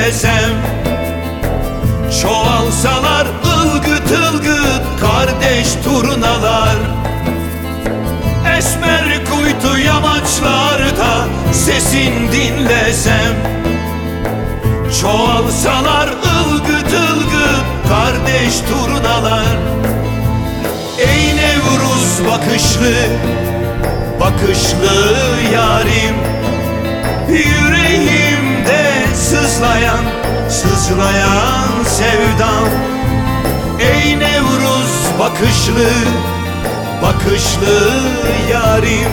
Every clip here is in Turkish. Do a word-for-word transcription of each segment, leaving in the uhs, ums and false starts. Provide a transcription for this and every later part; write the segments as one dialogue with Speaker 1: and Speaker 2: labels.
Speaker 1: dinlesem. Çoğalsalar ılgıt ılgıt kardeş turnalar, esmer kuytu yamaçlarda sesin dinlesem. Çoğalsalar ılgıt ılgıt kardeş turnalar, ey Nevruz bakışlı, bakışlı yarim, yüreğimde sızlayan, sızlayan sevdam. Ey Nevruz bakışlı, bakışlı yarim,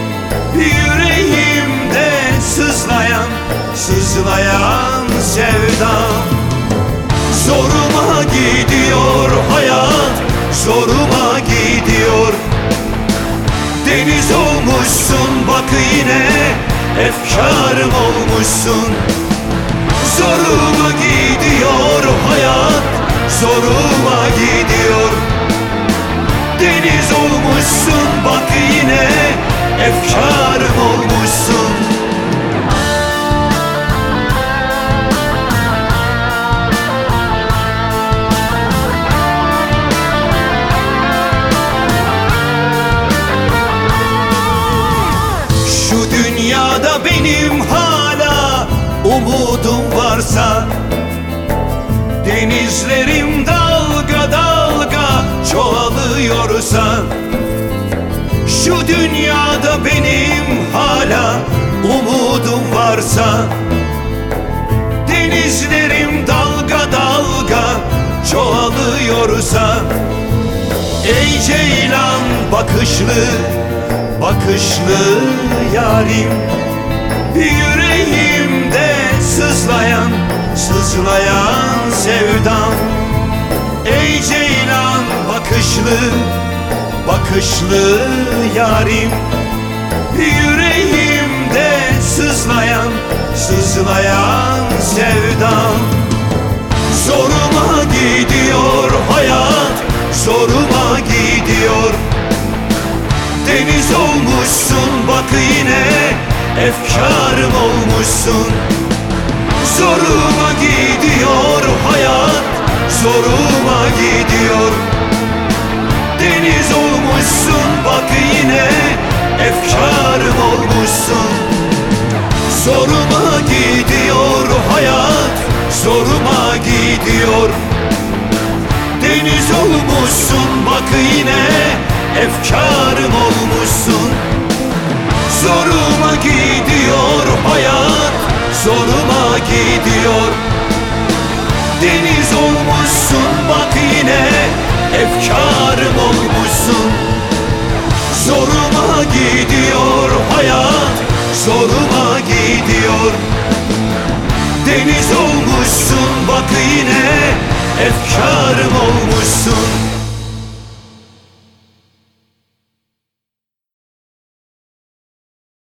Speaker 1: yüreğimde sızlayan, sızlayan sevdam. Zoruma gidiyor hayat, zoruma gidiyor. Deniz olmuşsun bak yine, efkarım olmuşsun. Zoruma gidiyor hayat, zoruma gidiyor. Deniz olmuşsun bak yine, efkarım olmuşsun. Şu dünyada benim hala umudum varsa, denizlerim dalga dalga çoğalıyorsa, şu dünyada benim hala umudum varsa, denizlerim dalga dalga çoğalıyorsa, ey ceylan bakışlı, bakışlı yarim, yüreğimde sızlayan, sızlayan sevdam. Ey ceylan bakışlı, bakışlı yarim, yüreğimde sızlayan, sızlayan sevdam. Zoruma gidiyor hayat, zoruma gidiyor. Deniz olmuşsun bak yine, efkarım olmuşsun. Zoruma gidiyor hayat, zoruma gidiyor. Deniz olmuşsun bak yine, efkarım olmuşsun. Zoruma gidiyor hayat, zoruma gidiyor. Deniz olmuşsun bak yine, efkarım olmuşsun. Zoruma gidiyor hayat, zoruma gidiyor. Deniz olmuşsun bak yine, efkarım olmuşsun. Zoruma gidiyor hayat, zoruma gidiyor. Deniz olmuşsun bak yine, efkarım olmuşsun.